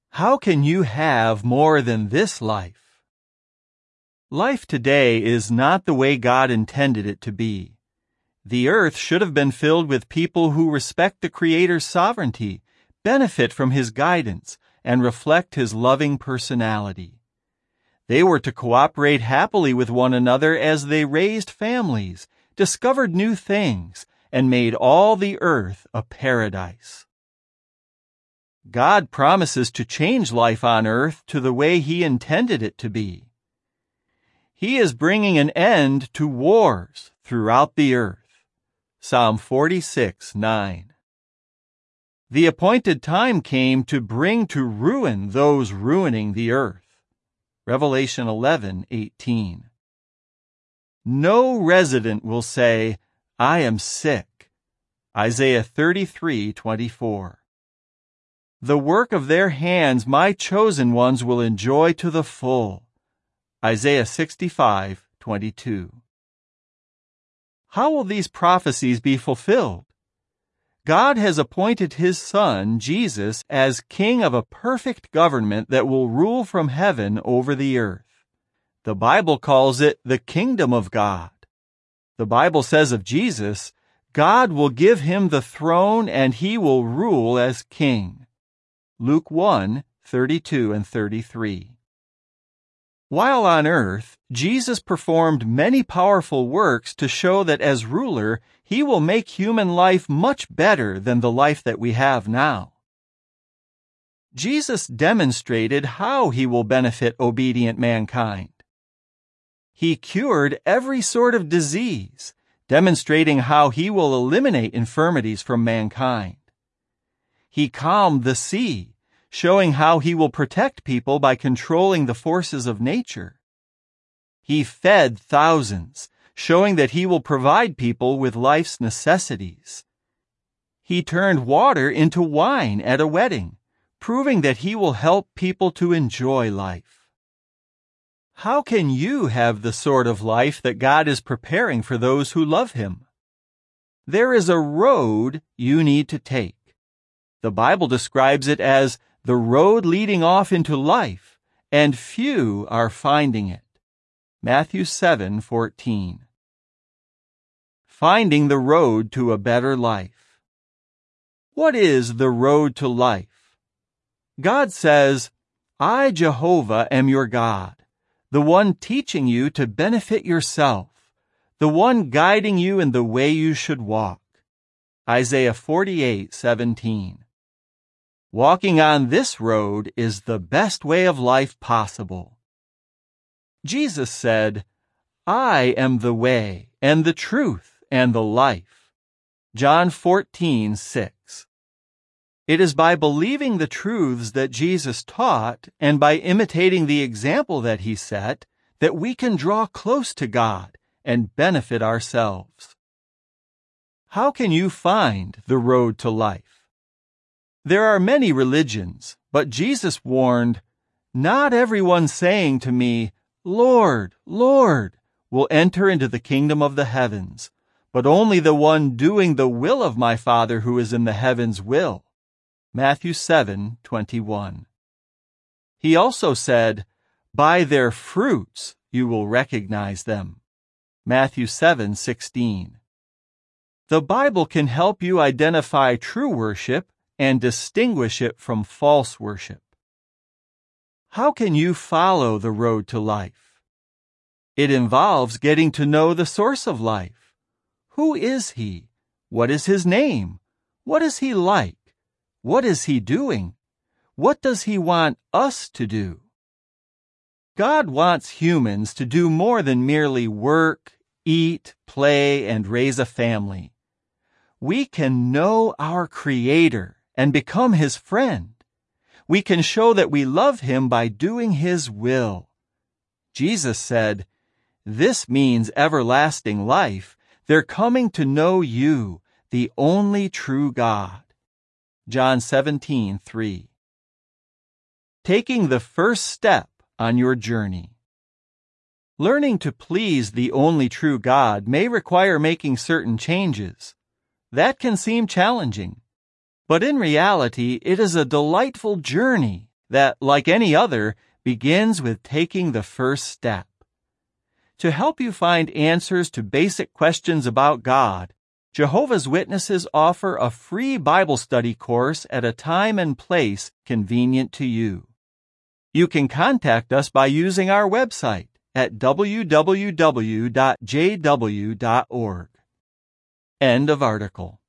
How can you have more than this life? Life today is not the way God intended it to be. The earth should have been filled with people who respect the Creator's sovereignty, benefit from His guidance, and reflect His loving personality. They were to cooperate happily with one another as they raised families, discovered new things, and made all the earth a paradise. God promises to change life on earth to the way He intended it to be. He is bringing an end to wars throughout the earth. Psalm 46:9. The appointed time came to bring to ruin those ruining the earth. Revelation 11:18. No resident will say, "I am sick." Isaiah 33:24. The work of their hands my chosen ones will enjoy to the full. Isaiah 65:22. How will these prophecies be fulfilled? God has appointed His Son, Jesus, as King of a perfect government that will rule from heaven over the earth. The Bible calls it the kingdom of God. The Bible says of Jesus, God will give Him the throne and He will rule as King. Luke 1:32 and 33. While on earth, Jesus performed many powerful works to show that as ruler, He will make human life much better than the life that we have now. Jesus demonstrated how He will benefit obedient mankind. He cured every sort of disease, demonstrating how He will eliminate infirmities from mankind. He calmed the sea, showing how He will protect people by controlling the forces of nature. He fed thousands, showing that He will provide people with life's necessities. He turned water into wine at a wedding, proving that He will help people to enjoy life. How can you have the sort of life that God is preparing for those who love Him? There is a road you need to take. The Bible describes it as the road leading off into life, and few are finding it. Matthew 7:14. Finding the road to a better life. What is the road to life? God says, I, Jehovah, am your God, the one teaching you to benefit yourself, the one guiding you in the way you should walk. Isaiah 48:17. Walking on this road is the best way of life possible. Jesus said, I am the way and the truth and the life. John 14:6. It is by believing the truths that Jesus taught and by imitating the example that He set that we can draw close to God and benefit ourselves. How can you find the road to life? There are many religions, but Jesus warned, not everyone saying to me, Lord, Lord, will enter into the kingdom of the heavens, but only the one doing the will of my Father who is in the heavens will. Matthew 7:21. He also said, by their fruits you will recognize them. Matthew 7:16. The Bible can help you identify true worship and distinguish it from false worship. How can you follow the road to life? It involves getting to know the source of life. Who is He? What is His name? What is He like? What is He doing? What does He want us to do? God wants humans to do more than merely work, eat, play, and raise a family. We can know our Creator and become His friend. We can show that we love Him by doing His will. Jesus said, this means everlasting life. They're coming to know you, the only true God. John 17:3. Taking the first step on your journey. Learning to please the only true God may require making certain changes. That can seem challenging. But in reality, it is a delightful journey that, like any other, begins with taking the first step. To help you find answers to basic questions about God, Jehovah's Witnesses offer a free Bible study course at a time and place convenient to you. You can contact us by using our website at www.jw.org. End of article.